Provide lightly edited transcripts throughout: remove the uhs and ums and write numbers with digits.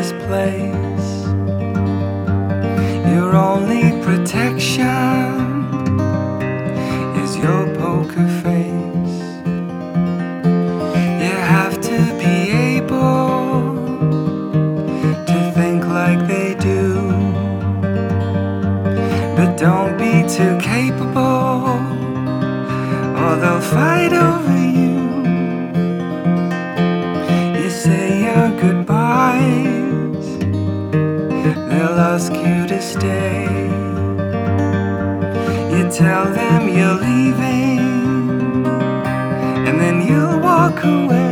this place. Your only protection is your poker face. You have to be able to think like they do, but don't be too capable, or they'll fight over you. You say your goodbyes, they'll ask you to stay. You tell them you're leaving, and then you'll walk away.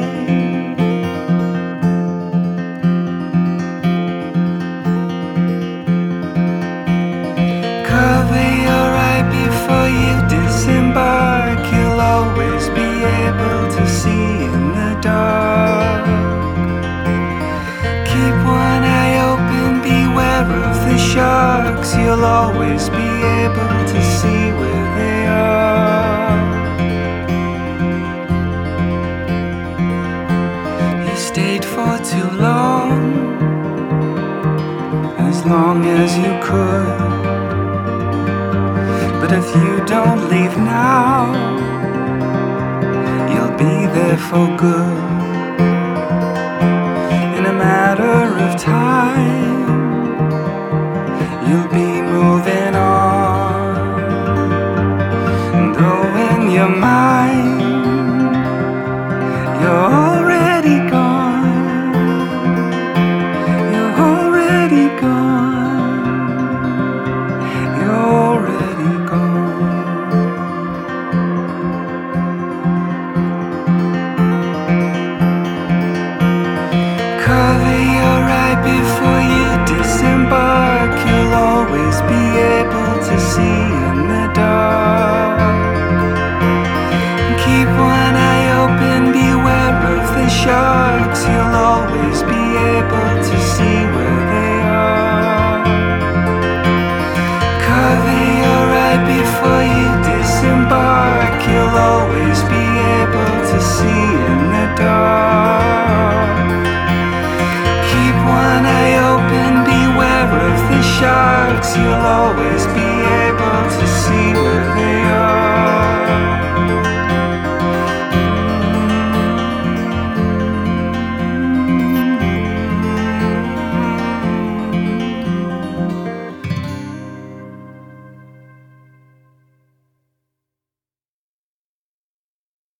Cover your eye before you disembark. You'll always be able to see in the dark. Keep one eye open, beware of the sharks. You'll always be able to see where they are. You stayed for too long as you could. But if you don't leave now, you'll be there for good. In a matter of time,